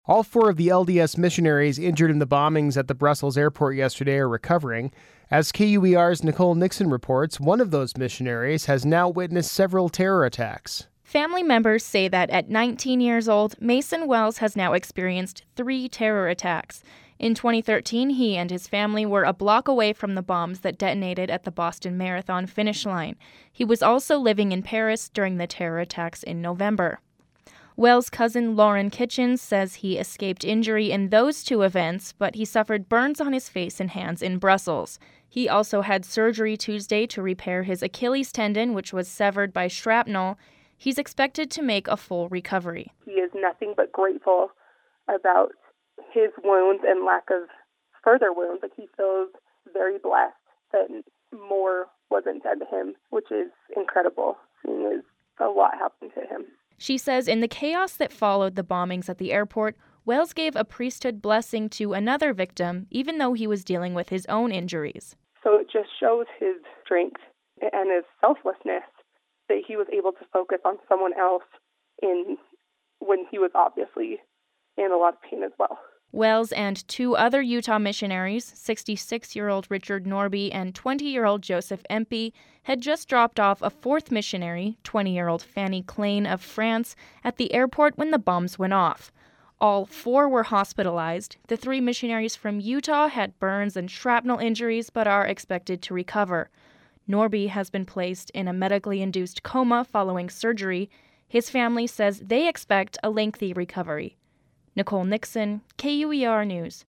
All 4 of the LDS missionaries injured in the bombings at the Brussels airport yesterday are recovering. As KUER's Nicole Nixon reports, one of those missionaries has now witnessed several terror attacks. Family members say that at 19 years old, Mason Wells has now experienced 3 terror attacks. In 2013, he and his family were a block away from the bombs that detonated at the Boston Marathon finish line. He was also living in Paris during the terror attacks in November. Wells' cousin Lauren Kitchens says he escaped injury in those 2 events, but he suffered burns on his face and hands in Brussels. He also had surgery Tuesday to repair his Achilles tendon, which was severed by shrapnel. He's expected to make a full recovery. He is nothing but grateful about his wounds and lack of further wounds. Like, he feels very blessed that more wasn't done to him, which is incredible, seeing as a lot happened to him. She says in the chaos that followed the bombings at the airport, Wells gave a priesthood blessing to another victim, even though he was dealing with his own injuries. So it just shows his strength and his selflessness that he was able to focus on someone else when he was obviously in a lot of pain as well. Wells and 2 other Utah missionaries, 66-year-old Richard Norby and 20-year-old Joseph Empey, had just dropped off a 4th missionary, 20-year-old Fanny Klein of France, at the airport when the bombs went off. All 4 were hospitalized. The 3 missionaries from Utah had burns and shrapnel injuries but are expected to recover. Norby has been placed in a medically induced coma following surgery. His family says they expect a lengthy recovery. Nicole Nixon, KUER News.